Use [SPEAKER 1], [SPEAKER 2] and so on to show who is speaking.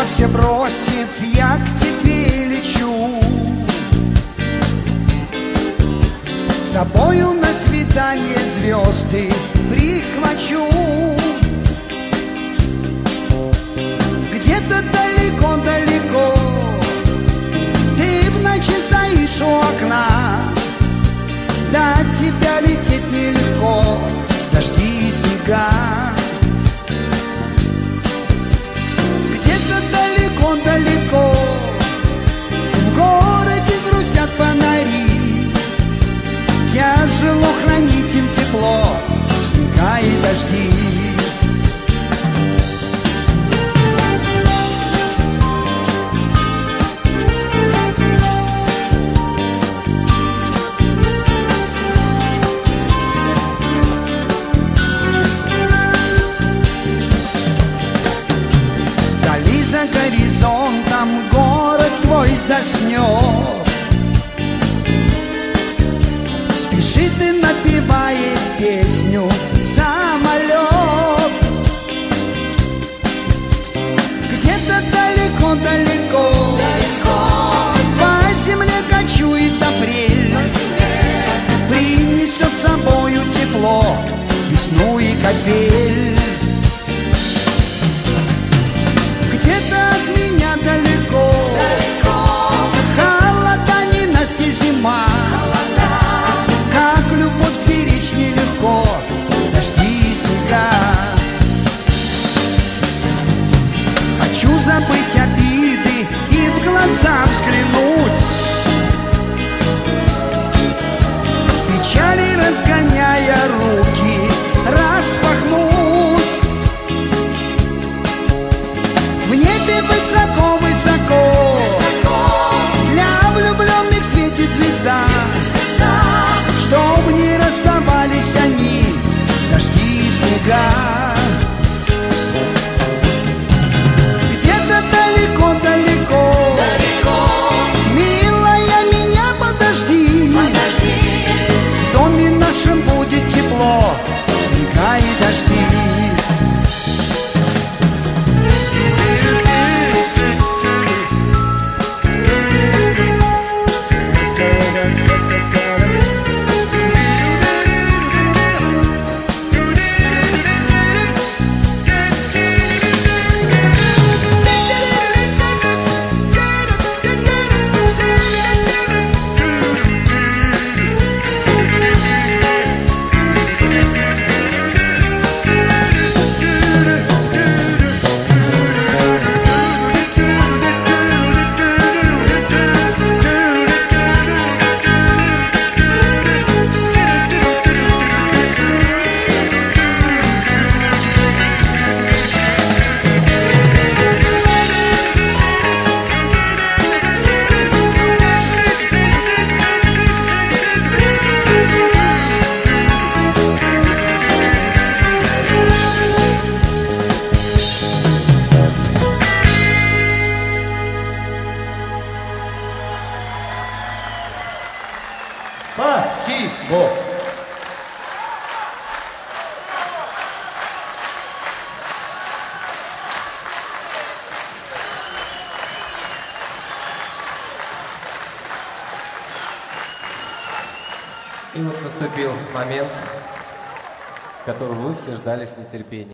[SPEAKER 1] все бросив, я к тебе лечу. С собою на свидание звезды прихвачу. Где-то далеко-далеко ты в ночи стоишь у окна. До тебя лететь нелегко, дожди и снега. Где-то далеко-далеко в городе грустят фонари. Тяжело хранить им тепло, снега и дожди. Вдали за горизонтом город твой заснет. Спешит и напевает песню самолет. Где-то далеко-далеко по земле кочует апрель. Принесет с собою тепло, весну и капель. Где-то от меня далеко холода, ненасти зима. Как любовь сберечь нелегко, дожди и снега. Хочу забыть обиды и в глаза взглянуть, печали разгоняя руки распахнуть. В небе высоко-высоко для влюбленных светит звезда. Чтоб не расставались они, дожди и снега. Где-то далеко-далеко, милая, меня подожди. В доме нашем будет тепло, снега и дожди.
[SPEAKER 2] Спасибо.
[SPEAKER 3] И вот наступил момент, которого вы все ждали с нетерпением.